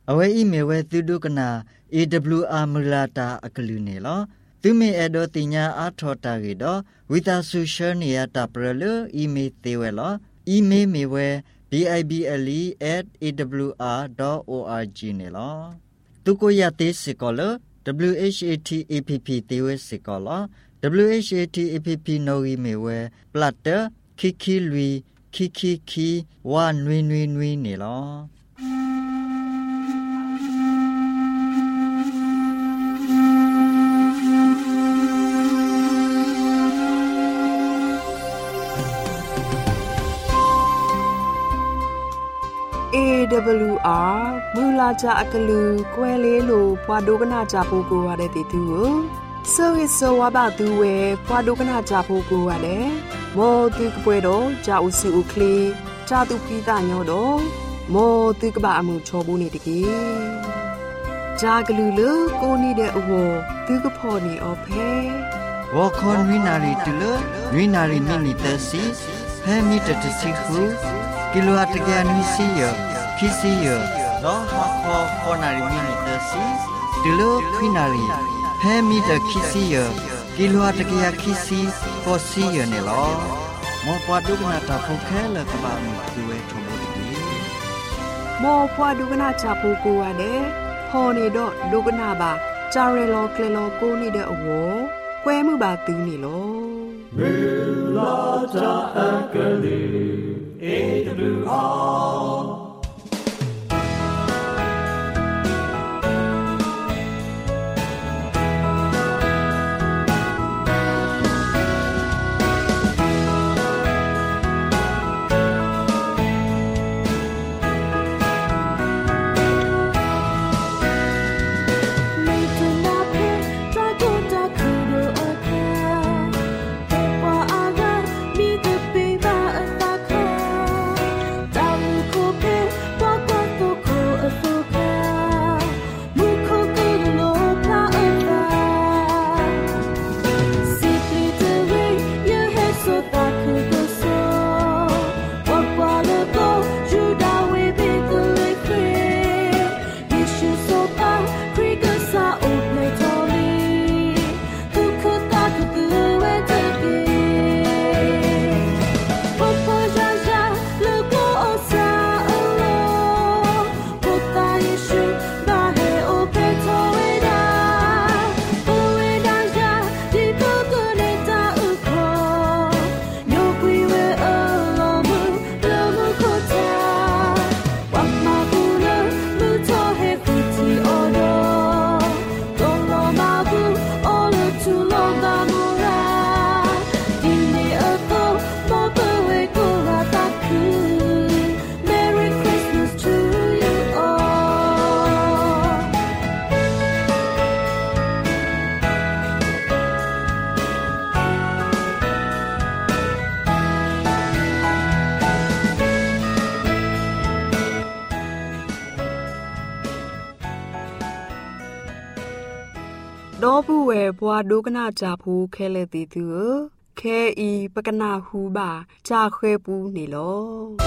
အဝဲဤမေဝဲသူဒုကနာ AWR မလာတာအကလူနေလောသူမေအဒိုတင်ညာအာထောတာရီတော့ဝီတာဆူရှယ်နီယာတာပရလအီမေသေးဝဲလောအီမေမေဝဲ bible@awr.org နေလောသူကိုရသေးစကောလ WHATAPP သေးဝဲစကောလ WHATAPP နိုရီမေဝဲပလတ်တခိခိလွီခိခိခိဝါနွေနွေနွေနေလော AWR မူလာကြအကလူကွဲလေးလိုဘွာဒိုကနာကြဖို့ကိုရတဲ့တီသူကိုဆိုရဆိုဝါဘသူဝဲဘွာဒိုကနာကြဖို့ကိုရတယ်မောသူကပွဲတော့ဂျာဥစုဥကလေးဂျာသူပိတာညောတော့မောသူကဘာအမှုချောဘူးနေတကေဂျာကလူလကိုနေတဲ့အဝသူကဖော်နေအဖဲဝါခွန်ဝိနာရီတူလဝိနာရီမိနီတစီဟဲမီတတစီခုကီလိုအတကယ်နွီစီယခီစီယလောမခေါ်ခေါ်နာရီမီနီတစီဒီလိုခွိနာရီဟဲမီတခီစီယကီလိုအတကယ်ခီစီကိုစီယနေလောမောပွားဒုကနာတာဖုခဲလကဘာမီသူဝဲထုံလို့ဒီမောပွားဒုကနာချဖို့ကိုရတယ်ဖော်နေတော့ဒုကနာပါဂျာရဲလောကလေလောကိုနေတဲ့အဝကွဲမှုပါသူနေလောမေလာတာအကလေး AWR တော့ဘူးဝဲဘွာဒုကနာကြဖို့ခဲလက်တီသူခဲဤပကနာဟူပါကြာခွဲပူးနေလော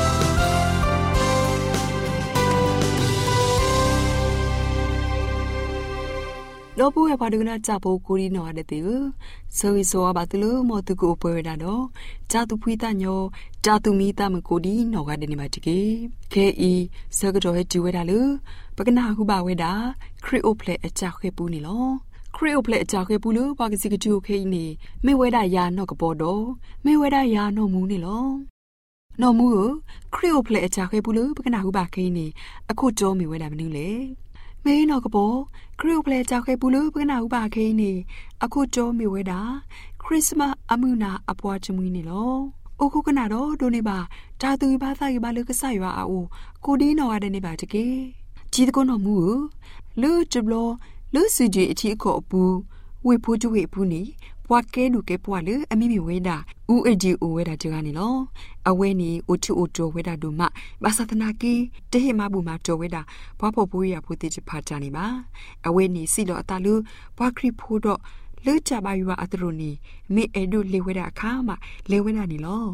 တော့ဘူးဝဲဘွာဒုကနာကြဖို့ကိုရီနော်တဲ့တီဆိုရီဆိုပါတလို့မောသူကိုပွဲရတာတော့ဂျာသူဖွေးတညောဂျာသူမီတမကိုဒီနော်ကတဲ့နေမှာတကေခဲဤစကတော်ဟဲကျူဝဲတာလို့ပကနာဟူပါဝဲတာခရီအိုဖလက်အကြာခွဲပူးနေလောခရီအိုဖလက်အကြာခဲပူလို့ပါကစီကကျူခဲနေမေဝဲဒါယာနော့ကပေါ်တော့မေဝဲဒါယာနော့မူနေလောနော်မူခရီအိုဖလက်အကြာခဲပူလို့ပကနာဟုပါခဲနေအခုကြောမေဝဲဒါမနူးလေမေနော်ကပေါ်ခရီအိုဖလက်အကြာခဲပူလို့ပကနာဟုပါခဲနေအခုကြောမေဝဲဒါခရစ်စမတ်အမှုနာအပွားချမွေးနေလောအခုကနာတော့ဒိုနေပါတာသူဘာသာရပါလို့ကဆရွာအိုကိုဒီနော်ရတဲ့နေပါတကေကြီးတကောနော်မူလူဂျဘလောလူစုကြည်အချီအခေါ်အပူဝေဖိုးကျွေပူနေဘွားကဲလူကဲပွားလေအမိမိဝဲတာဦးအဂျီအိုဝဲတာကြကနေလောအဝဲနေအိုချူအိုတိုဝဲတာတို့မှဘာသာသနာကီတဟိမဘူမှာတိုဝဲတာဘွားဖို့ဘိုးရဖိုးတိချဖာကြနေပါအဝဲနေစီလောအတာလူဘွားခရီဖိုးတော့လူချပါယူအတရုနေမေအဲ့တို့လေဝဲတာအခါမှလေဝဲတာနေလော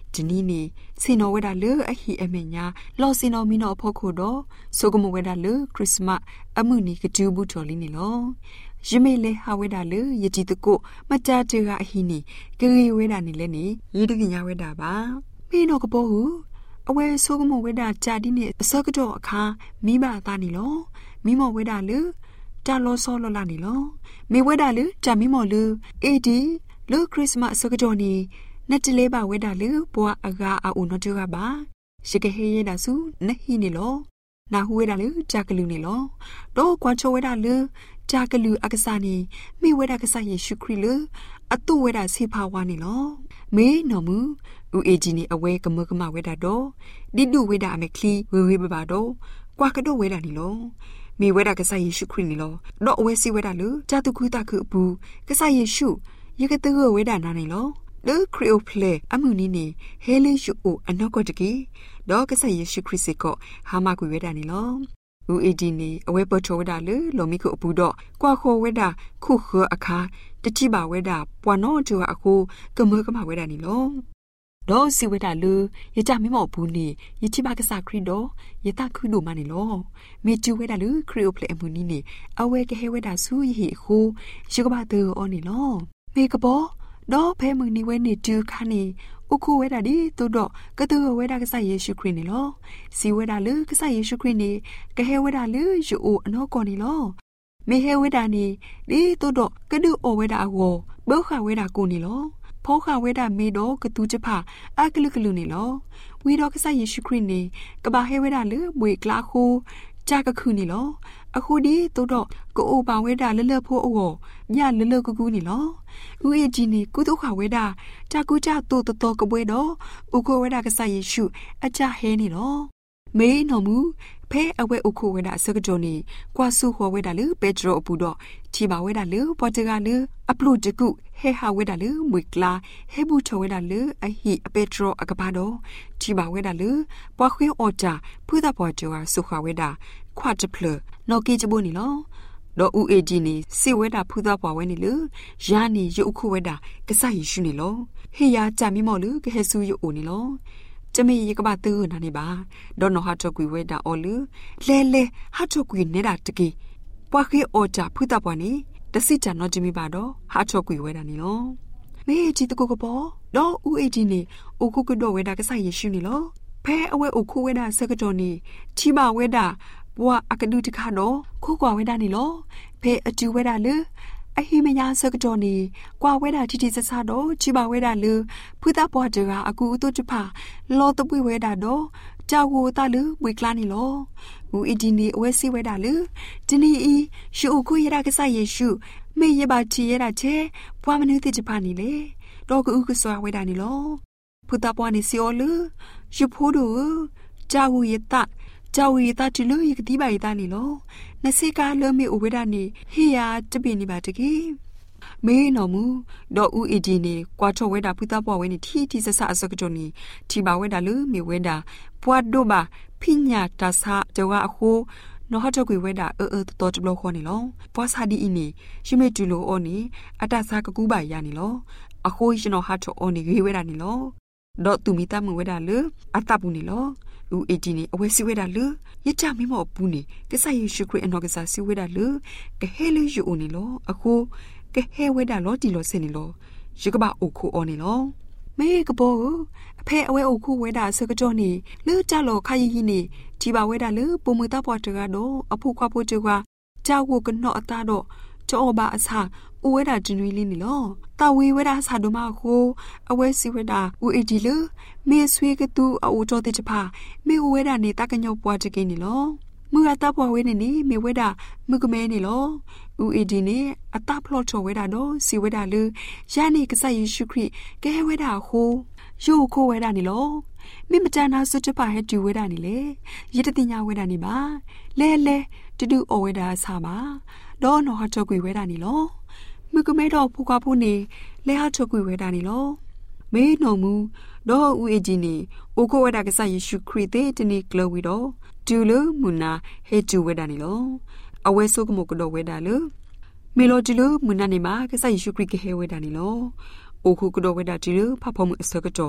ဒီနီနီစီနိုဝဲတာလေအဟီအမေညာလော်စီနိုမီနိုဖို့ခိုတော့ဆိုကမဝဲတာလေခရစ်စမတ်အမှုနီကတူဘူးတော်လီနီလောယမေလေဟာဝဲတာလေယတိတကိုမကြတဲ့ကအဟီနီဂရီဝဲတာနီလဲနီရီတကညာဝဲတာပါမင်းတော့ကပေါ်ဟုအဝဲဆိုကမဝဲတာဂျာဒီနီအစောကတော့အခါမိဘသားနီလောမိမဝဲတာလေတာလောဆောလောလာနီလောမေဝဲတာလေဂျာမိမောလူအေဒီလူခရစ်စမတ်အစောကတော့နီနတ်တလေးပါဝဲတာလေဘွာအကာအအုံနော်ကြကပါရှကဟေးရတာစုနဟီနီလောနာဟူဝဲတာလေဂျာကလူနီလောတော့ကွာချိုဝဲတာလေဂျာကလူအကစားနီမိဝဲတာကစားယေရှုခရစ်လေအတူဝဲတာစေဖာဝါနီလောမေနော်မူဦးအေဂျီနီအဝဲကမကမဝဲတာတော့ဒီဒူဝဲတာအမေခလီဝဲဝဲပါတော့ကွာကတော့ဝဲတာနီလောမိဝဲတာကစားယေရှုခရစ်နီလောတော့အဝဲစီဝဲတာလေဂျာတုခုတာခုဘူးကစားယေရှုယကတူဝဲတာနာနီလောလေခရီအိုဖလေအမှုနီနေဟဲလေးရှူအိုအနော့ကတကေတော့ကဆက်ယေရှုခရစ်စစ်ကိုဟာမကွေဝဲတာနေလောဦးအဒီနေအဝဲပေါ်ချဝဲတာလေလော်မီကိုအပူတော့ကွာခေါ်ဝဲတာခုခအခါတတိပါဝဲတာပွာနော်တူအခုကမကမဝဲတာနေလောတော့စီဝဲတာလူရကြမမော့ဘူးနေရချိပါကစားခရီတော့ရတခုတို့မနေလောမေကျူဝဲတာလူခရီအိုဖလေအမှုနီနေအဝဲကဟဲဝဲတာဆူဟီခုရှုကပါတူအော်နေလောမေကပေါ်တော့ဖဲမနီဝဲနေတူခါနေအခုဝဲတာဒီတူတော့ကတူဝဲတာကစားယေရှုခရစ်နေလောစီဝဲတာလေကစားယေရှုခရစ်နေကဟဲဝဲတာလေယူအိုအနောကောနေလောမေဟဲဝဲတာနေဒီတူတော့ကဒူအိုဝဲတာအဝဘောခဝဲတာကိုနေလောဖောခဝဲတာမေတော့ကတူချဖအကလုကလူနေလောဝီတော့ကစားယေရှုခရစ်နေကဘာဟဲဝဲတာလေမွေကလာခိုဂျာကခုနေလောအခုဒီတူတော့ကိုအိုပါဝဲတာလလဖို့အောညလလကူကူနေလောဦးအကြီးနေကုသခဝဲတာတာကူကြတူတတော်ကပွဲတော့ဥခိုဝဲတာကစားယေရှုအကြဟဲနေလောမေးနော်မူဖဲအဝဲဥခိုဝဲတာစကကြုံနေကွာဆုခေါ်ဝဲတာလေပက်ထရိုအပူတော့ချီပါဝဲတာလေပေါ်တကလေအပလုတကုဟဲဟာဝဲတာလေမွေကလာဟဲဘူးချဝဲတာလေအဟိအပက်ထရိုအကပါတော့ချီပါဝဲတာလေပွားခွေးအော်တာဖူးတာပေါ်ကျော်ဆုခဝဲတာခွာတဖလနော်ကေချဘူးနီလောတော့ဦးအေဂျီနေစေဝဲတာဖူးသားပွားဝဲနေလေယာနေရုပ်ခုဝဲတာကစားရရှိနေလောဟေးယာကြမိမော်လူကဟဲဆူရုပ်အိုနေလောကျမေရကပါတူနာနေပါဒေါ်နော်ဟာတော့ကွေဝဲတာအော်လူလဲလဲဟာတော့ကွေနေတာတကေပွားခေအော်ကြဖူးသားပွားနေတစိချာနော်ကျမိပါတော့ဟာတော့ကွေဝဲတာနေလောမေဂျီတကိုကပေါ်တော့ဦးအေဂျီနေအိုခုကတော့ဝဲတာကစားရရှိနေလောဖဲအဝဲအိုခုဝဲတာစကတော်နေချီပါဝဲတာဘွာအကဒူတခါတော့ခုကွာဝဲတာနေလောဖဲအကျူဝဲတာလေအဟိမညာစကတော်နေကွာဝဲတာတီတီဆဆတော့ချီပါဝဲတာလေဖူတာပွားတကအကူအတူချဖာလောတပွေဝဲတာတော့ကြောက်ဝတာလေဝေကလာနေလောဦးအဒီနေအဝဲစီဝဲတာလေဒီနီအီရှူခုရတာကစားယေရှုမေရပါချီရတာချေပွားမနုတိချဖာနေလေတော့ကူကဆွာဝဲတာနေလောဖူတာပွားနေစီအောလေရှူဖိုးတို့ကြောက်ဝရတာကြောက်ရတာတလူရကတိပါရတာနေလောနစေကာလမေအဝဲတာနေဟေးယာတပင်နေပါတကေမေနော်မူဒေါ်ဦးအဒီနေကွာချောဝဲတာဖူတာပွားဝဲနေထီထီဆဆအစကတိုနေထီပါဝဲတာလူမေဝဲတာပွားတို့ပါဖိညာတာဆာကြောအခုနော်ဟာတော့ကွေဝဲတာတော်တဘလခေါ်နေလောပွားစာဒီအင်းနေရှိမေတူလိုအော်နေအတဆာကကူးပါရနေလောအခုရှင်နော်ဟာတော့အော်နေဝဲတာနေလောဒေါ်သူမီတာမဝဲတာလူအတပူနေလောဦးအဒီနေအဝဲစီဝဲတာလူရကြမင်းမောပူနေကစားယေရှုခရစ်အနော်ကစားစီဝဲတာလူကဟဲလူယူအိုနေလောအခုကဟဲဝဲတာလောတီလောစနေလောရကဘာအိုခိုအော်နေလောမေကဘောအဖေအဝဲအိုခိုဝဲတာစကကြောနေလူကြလောခါရီရီနေချီပါဝဲတာလူပုံမတာပွားတကတော့အဖို့ခွာဖို့ကြောကကြောက်ကိုကနော့အသားတော့ကြောဘာအစားဦးဝဲတာဂျင်းဝီလေးနေလောတာဝေဝဲတာဆာဒိုမာခိုအဝဲစီဝဲတာဦးအဒီလူမေဆွေကတူအိုတော်တဲ့ချပါမေဝဲတာနေတာကညောပွားချကိနေလောမူရတာပွားဝဲနေနေမေဝဲတာမကမဲနေလောဦးအဒီနေအတာဖလော့ချောဝဲတာတော့စီဝဲတာလူယာနေကစားယေရှုခရစ်ကဲဝဲတာခိုယိုခိုဝဲတာနေလောမိမတန်နာစွတ်ချပါဟဲတူဝဲတာနေလေရတတိညာဝဲတာနေပါလဲလဲတူတူအိုဝဲတာဆာပါတော့နော်ဟာချောကွေဝဲတာနေလောမကမဲတော့ဖူကွာဖူနေလဲဟာချောကွေဝဲတာနေလောမေနော်မူတော့ဦးအကြီးနေအိုခိုဝဲတာကစားယေရှုခရစ်တဲ့တနေ့ကလဝီတော့တူလမူနာဟဲတူဝဲတာနေလောအဝဲဆုကမကတော့ဝဲတာလေမေလိုတူလမူနာနေမှာကစားယေရှုခရစ်ကဟဲဝဲတာနေလောအိုခိုကတော့ဝဲတာတူလဖဖမှုအစကကြော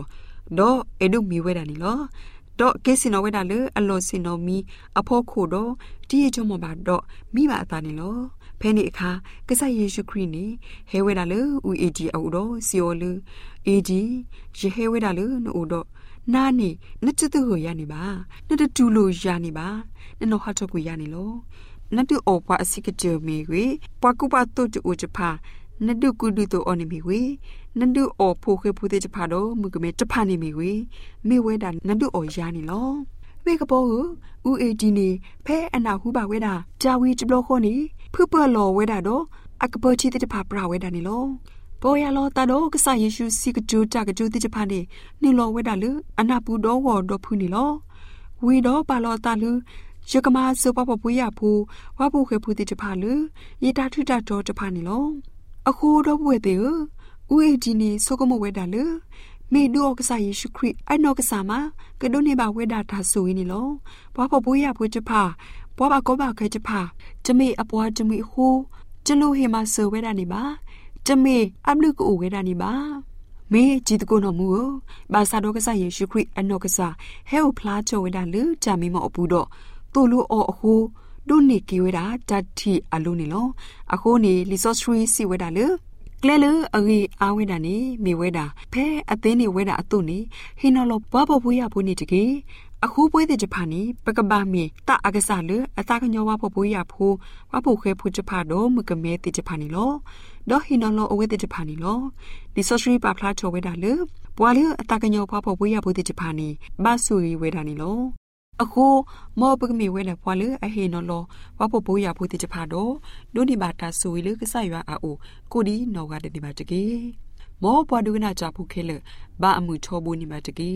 တော့အဒုမီဝဲတာနီလောတော့ကေစင်နော်ဝဲတာလေအလောစင်နော်မီအဖို့ခိုတော့ဒီရချုံမပါတော့မိပါအတာနီလောဖဲနေအခါကဆယေရှုခရစ်နေဟဲဝဲတာလေဦးအေဂျီအောတော့စီယောလေအေဂျီယေဟဲဝဲတာလေနို့တော့နာနေနှစ်တူကိုရနေပါနှစ်တူလို့ရနေပါနော်ဟာတော့ကိုရနေလောနှစ်တူအောပွားအစိကကြမီဝေပွားကူပါတော့တူချဖာနှစ်တူကူတူတော့အနေမီဝေနှစ်တူအောဖိုခေဖူတဲ့ချဖာတော့မူကမဲတဖာနေမီဝေမေဝဲတာနှစ်တူအောရနေလောဝေကပေါ်ဦးအေဂျီနေဖဲအနာဟုပါဝဲတာဂျာဝီကြဘလခေါနေဖူပလောဝဲတာတော့အကပေါ်ချီတဲ့ဖာပရာဝဲတာနေလောပေါ်ရလောတာတော့ကဆာယေရှုစီကကြိုတာကကြိုတဲ့ဖာနေနီလောဝဲတာလူအနာပူတော့ဝေါ်တော့ဖူနေလောဝီတော့ပါလောတာလူရကမာစပပပူရဖူဝဖူခေဖူတဲ့ဖာလူယေတာထွတာတော့တဖာနေလောအခုတော့ဝဲတဲ့ဦးအေဂျီနေဆိုကမဝဲတာလူမေဒိုကဆာယေရှုခရစ်အနောကဆာမကဒိုနေပါဝဲတာဒါဆိုရင်လောဘွားပပူရဖူချဖာဘွားပါကောပါခဲချဖာဂျမေအပွားဂျမေဟူကျလူဟေမဆိုဝဲတာနေပါဂျမေအဘလူကိုဝဲတာနေပါမေဂျီတကိုနော်မူဘာသာတော့ကဆာယေရှုခရစ်အနောကဆာဟဲဝဖလားချဝဲတာလူဂျာမီမအပူတော့တူလူအောအခုဒုန်နေကီဝဲတာတတ်တီအလုံးနေလောအခုနေလီဆော့စထရီစီဝဲတာလူကလဲလူအဂီအားဝဲတာနေမိဝဲတာဖဲအသင်းနေဝဲတာအတုနေဟင်းနော်လောဘဘဘူးရဘူးနေတကေအခုပွဲတဲ့ဂျပန်နေပကဘာမီတာအကစားလူအတာကညောဝဘဘူးရဘူးဝဘခဲဖူဂျပန်တော့မကမဲတဲ့ဂျပန်နေလောဒေါ်ဟင်းနော်လောအဝဲတဲ့ဂျပန်နေလောဒီဆော့စထရီပါဖလာချောဝဲတာလူဘွာလူအတာကညောဘဘူးရဘူးတဲ့ဂျပန်နေဘာဆူရီဝဲတာနေလောအခုမောပကမီဝဲလေဖွာလေအဟေနော်လောဝပပိုးရဖို့တိချဖာတော့ဒုန်ဒီဘာတာဆူဝီလေကဆရွာအိုကိုဒီနော်ကတဲ့ဒီဘာတကေမောပွားဒုကနာချဖုခဲလေဘာအမှုချောဘူးနေဘာတကေ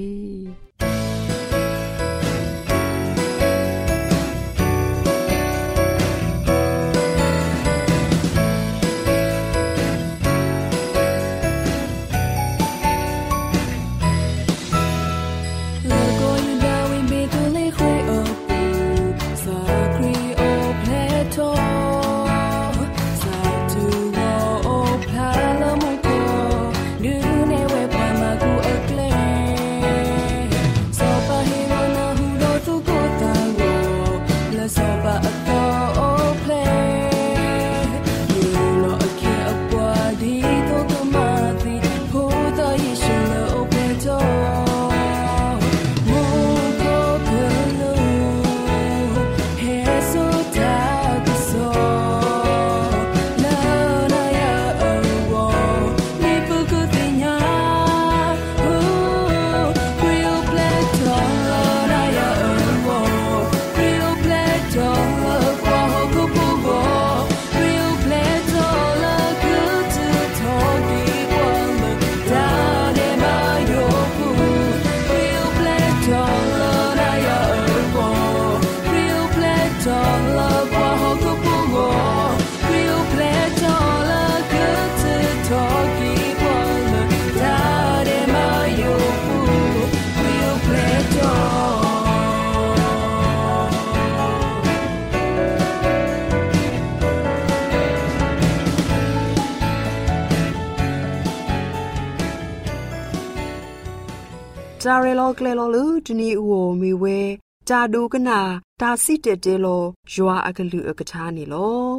ဂျာရီလောကလေလောလူဒနီဦးဝမီဝဲဂျာဒူကနာဒါစီတက်တဲလောယွာအကလူအကချားနေလော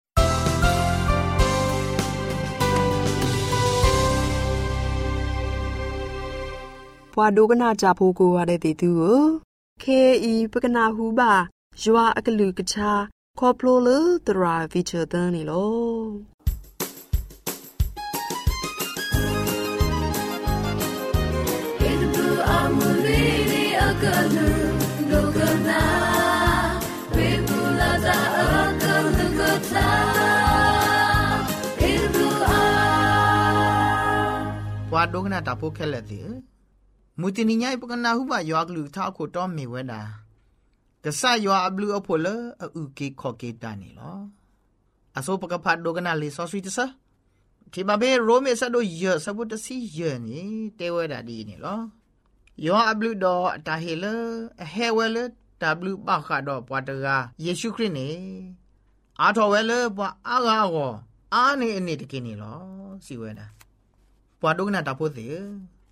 ဘွာဒူကနာဂျာဖိုကိုရတဲ့တီသူကိုခေအီပကနာဟူပါယွာအကလူကချာခေါပလိုလူတရာဗီချာတန်နေလော Ganu, no gana, we will as a gata. In blue eye. What do not apo kelati? Mutininya ipokana huba yaglu tako tom me weda. The sa you are blue apollo, a uki cocky danilo. A so pakapat dogana li so sweet, sir. Kibabe Rome sado years about the sea journey, they were that in law. Yo ablu do tahile hewele tablu bakha do pwataga Yesu Christ ne athowele pwa aga go ane ani tikini lo siwena pwadogna tapothe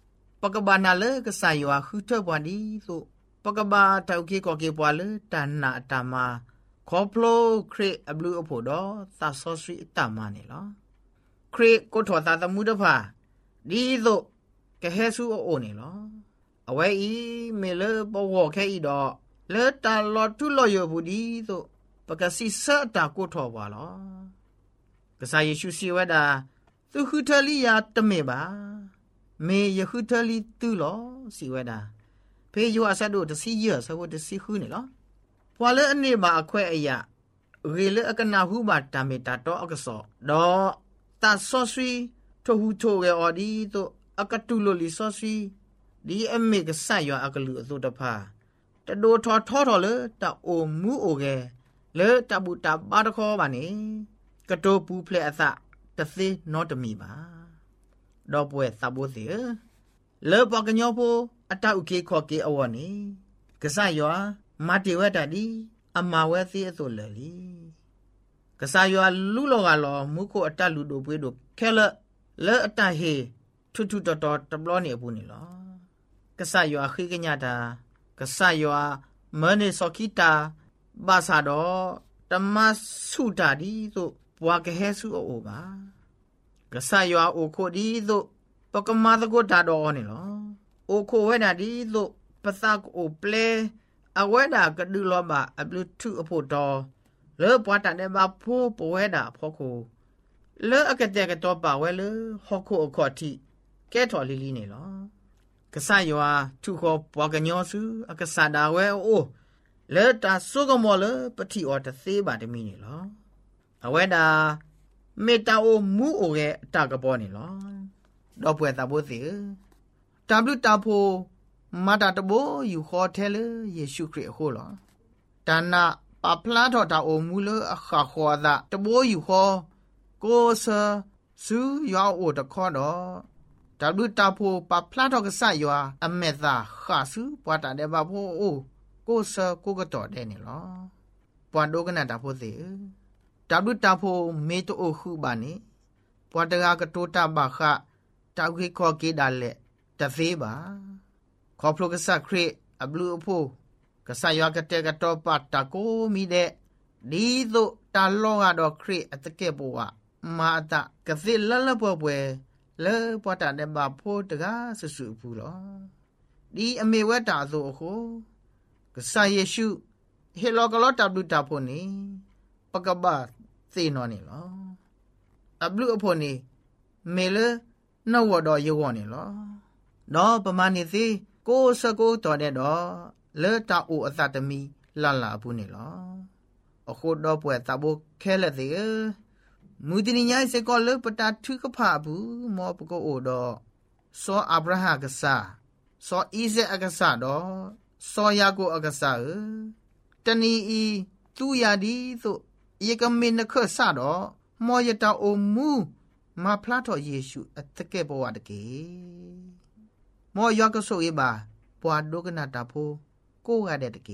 กบานาเลก็ใส่ว่าคือเทบวาดีสุปกบาตาอุกิก็เก็บว่าเลตานาตามาขอโปรเครอบลูอโพดอตาซอสรีตามานี่ลอเครก็ถอตาตะมุดพาดีสุกะเฮซูโอนี่ลอเอาไว้อีเมเลปวอแค่อีดอเลตาลอทุลอยบุดีสุปกสิเสตาก็ถอว่าลอกะซาเยซูซีวดาตุคือทะลียาตะเมบาเมยคือทะลีตุลอสิวดาเพยูอาซาโดตะซีเยซะวตะซีคือนี่ลอพอเลอันนี้มาแควอะยะเรเลอกะนาหูบาตาเมตาตออกะซอดอตาซอซีทหูโทเกออดีโตอากะตุโลลิซอซีดีเอเมกะซะยออากะลุอโตตะพาตะโดทอเลตะโอมูโอเกเลตะบุตาบาตะคอบานี่กะโตปูเพลอะซะตะซีนอตะมีบาดอป่วยซาโบเสเลปอกะญอโพอะตะอุเคขอเกอวอนี่กะซะยอมาติเวตาดีอามาเวซีอโซเลลีกะซายอลูโลกาลอมุโคอะตะลูโดပွေးโดแค่ละเลอะตะเฮทุตอตะบลอนี่อปุนี่ลอกะซายอခိกะญาตากะซายอมะเนซอคิตาบาซาดอตะมะสุตาดีโซปวากะเฮซุโอบากะซายอโอโคดีโซปกะมาตะโกตาดอนี่ลอโอโคเวดาดีโซปะซาโอเปลอเวดากะดูลอบาอบลูทุอโพดอเลปวาตะเนบาโพปเวดาพอโคเลอกะเตกะตอปาเวเลฮอโคอคอติแกถอลีลีนี่ลอกะซะยอทุขอปวากะญอซุอะกะซาดาเวโอเลตาซุกะมอเลปฏิออตะเซบาตะมีนี่ลออเวดาเมตาโอมูโอเกตากะปอนี่ลอดอป่วยตาโบเสตาบลุตาโพมาตาตะโบอยู่ขอเทเลเยซูคริสต์โคลอตานะปะพลาทอตาโอมูเลอะขะขอดาตะโบอยู่ขอโกซะซูยาโอตะขอดอตาบลุตาโพปะพลาทอกะซะยออเมซาขะซูปวาตาเดบาโพโอโกซะโกกะตอเดนี่ลอปวาโดกะนะตาโพเสตาบลุตาโพเมโตโอคูบานี่ปวาตะกะกะโตตาบะขะตาอุกิขอเกดาเลตะเฟบาขอพระกษัตริย์คริสต์อบลูอโพกษัตริย์ยากะเตกะตอปาตะโกมีเดดีโตตาลองอะดอคริสต์อะตะเกปวะมาตะกะซิลละปอเปเลปอตะเดบาโพตะกะสุพูลอดีอเมเวตาโซโคกษัตริย์เยซูเฮโลกะลอตะบลูตาโพนี่ปะกะบะเซนอนี่ลออบลูอโพนี่เมเลนวดอเยวอนี่ลอดอประมาณนี้สิโกสะโกตอเดดอเลตาโออะซาตมีลาลาปุนี่ลออโคดอป่วยตาโบแค่ละสิมูตินิญาเสกอเลปตาทุกะพาบุมอปโกโอดอซออับราฮัมกะซาซออีเซอะกะซาดอซอยาโกอะกะซาตนีอีตุยาดีโซเยกะเมนคะซาดอมอยตาโอมูมาพลาทอเยซูอะตะเกปวะตะเกมอยอกะโซเอบาปวาโดกะนาตาโพโกกะเดตะเก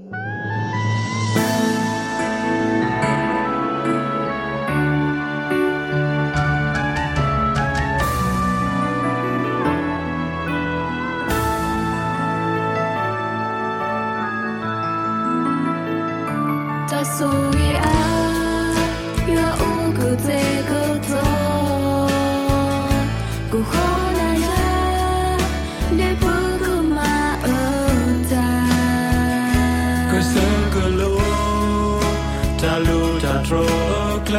所以啊，要无辜这个做，过后那呀，你不够嘛儿子。 可是个路，他路他走了，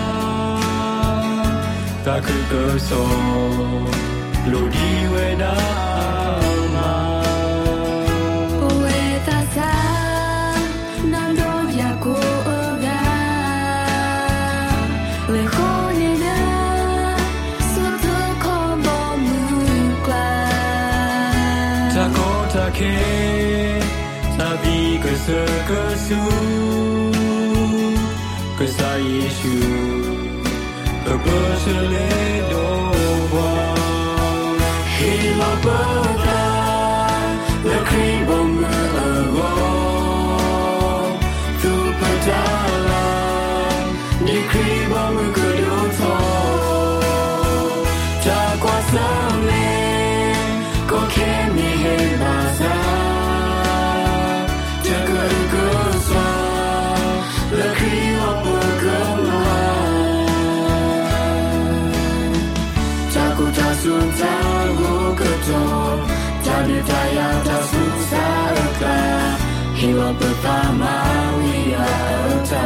他可个手，路的为哪嘛？ 不为他啥，难道要过？Tapi kesu Kesa Yesu Kepesele doa Hilang peta Lekri bunga agong Tu petalang Dikri bunga kedua Tak kuasa le Kau ta go go to ta de ta ya ta su sa ka he wa pa ma we ya ta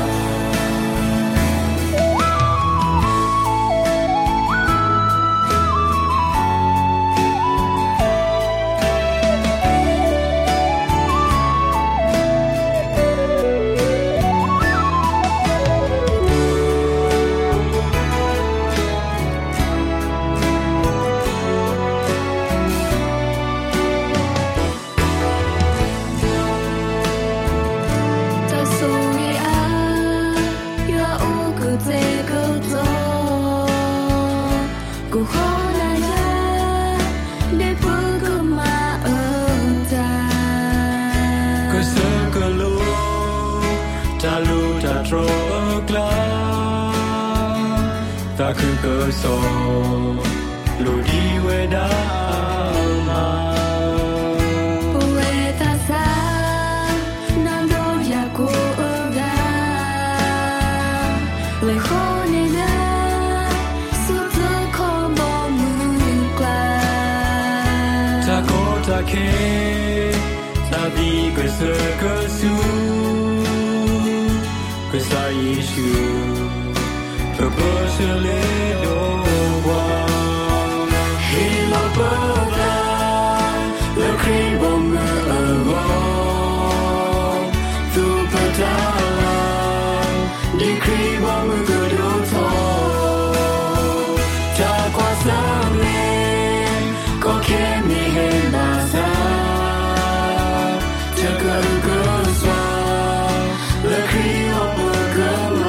ta cứ cơ so lùi đi về đã mà về ta xa nam đâu ya cô ga lời khó nên đã suốt giờ khó bỏ mưa qua ta có ta khe ta đi cơ su cơ sa Giêsu cơ bơ sơ lê đô hoa hi lo bơ ra lơ khi bông mưa ở gò tu bơ ta đi khi bông mưa cơ đô thô ta qua sáng lên có khe mi hên bà sa ta cơ xoa lơ khi bông mưa cơ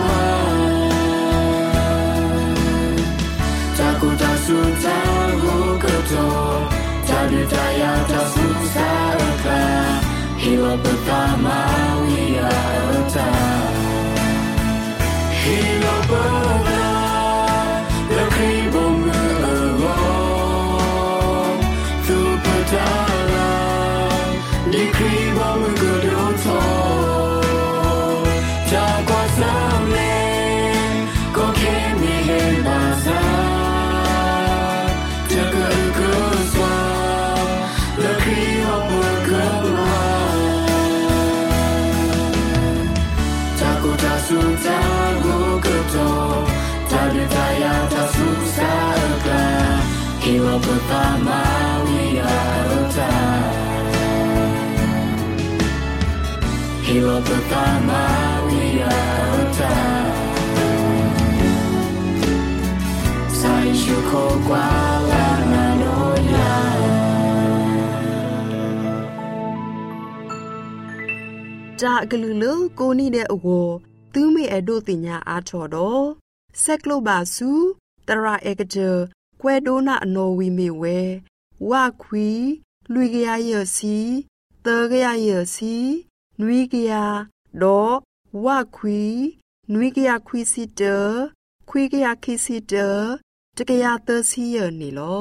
su ta go go to ta de ta ya ta su sa ka he wa pa ma we ya ta he lo pa la khi bom go tu pa ta la di khi bom go do to ta qua sam le ko ke mi he ba sa su ta go go to ta de ta ya ta su sa ka he wa pa ma we ya ta he wa pa ma we ya ta sai shu ko kwa la na no ya ja glulu ko ni de awo tu me edo tinya a chodo seklo ba su tara ekje kwe do na no wi me we wa khwi lui ga ye si te ga ye si nui ga do wa khwi nui ga khwi si de khwi ga khi si de te ga te si ye ni lo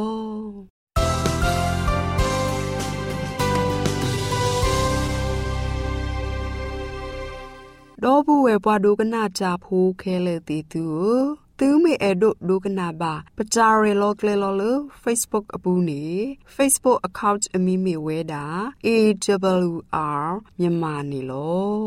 ดอบูเวปวาดูกนาจาพูเคเลติตูตื้อเมเอโดดูกนาบาปจาเรโลเคเลโล Facebook อบูนี Facebook account อมีมีเวดา AWR မြန်မာနေလော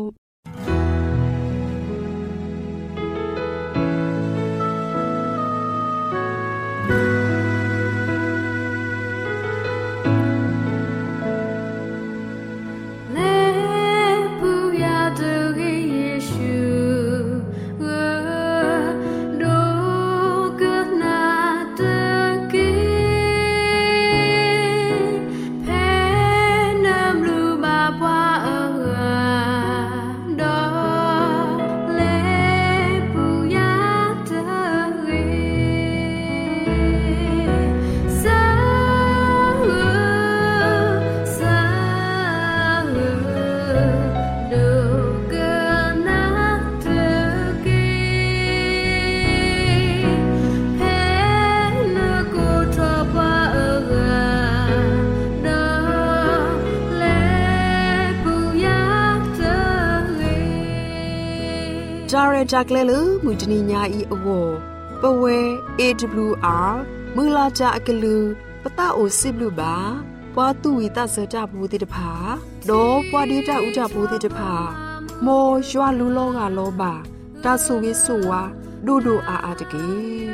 จากเลยมุจนิญาอีอโวปเว AWR มือลาจาอกลือปะตาโอสิบลูบาปวาตุวิตาเสจาบูติตผาโดปวาดีจาอุจาบูติตผาโมชัวลูโลกาโลบาตาสุวิสุวาดูอาตะกี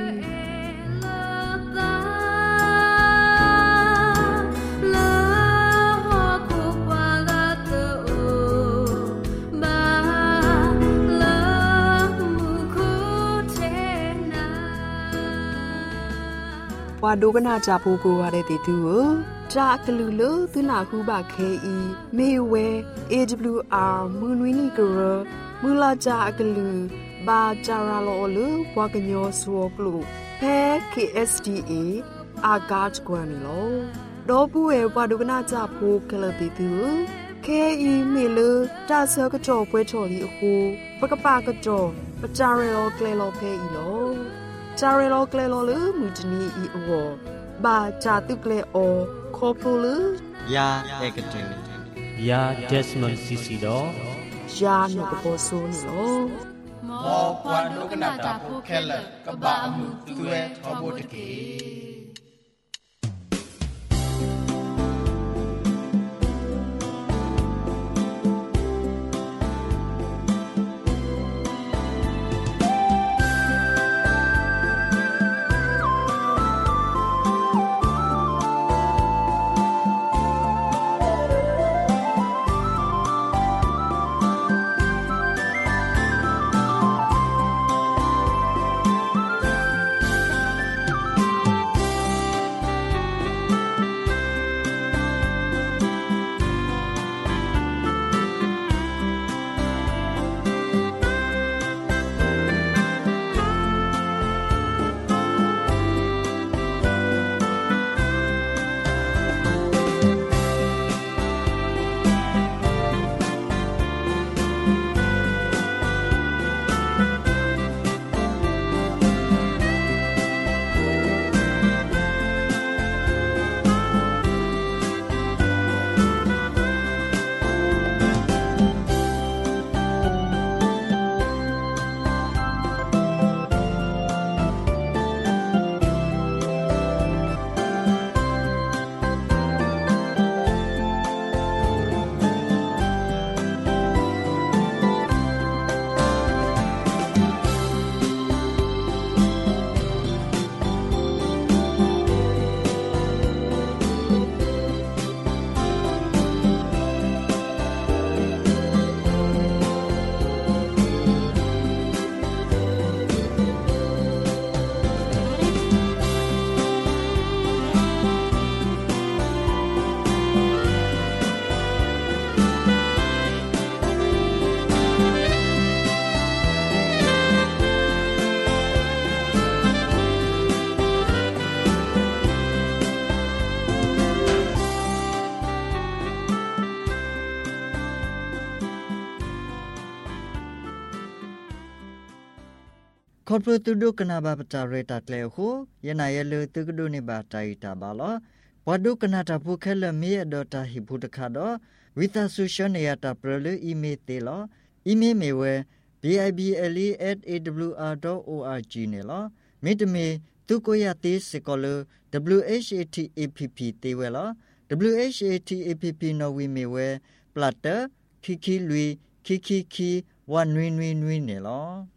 ว่าดูก็น่าจะปูกูว่าได้ติดูจากลูลูตุนาคูบาเคอีเมเว AWR มือนวินี่กรมือลาจากลูบาจาราโลลูวากญอสวกลูเพ KSDA อากาศกว่านี่โลดอปูเอว่าดูก็น่าจะปูกะลติดูเคอีเมลูตาเซกะจอป่วยชอลีฮูปะกะปากะจอปะจาเรโลเกลโลเพอีโลจาเรโลเกลโลลูมุจนีอีอวบาจาตุเกลโอคอปูลูยาเอกเตยาเดสมอนซิซิโดยาโนกโปโซนิโลมอควันโลกนาตาโพแคลกะบะมุตุเอทอโบตะเกคอร์ปอเรตุดุกนาบาปจาเรตัดเลวโคยนายเลตุกดุนิบาไตตาบาลวดุกนาตาพุเคลเมียดอตาฮิพุตคาดอวิตาสุชเนยตาเปรลอีเมเตลอีเมเมเว bible@awr.org เนลมิตเมตุโกยาติสกอล WHATAPP เตเวล WHATAPP นวิเมเวปลัตเตอร์คิคิลุยคิคิคีวันนวินเนล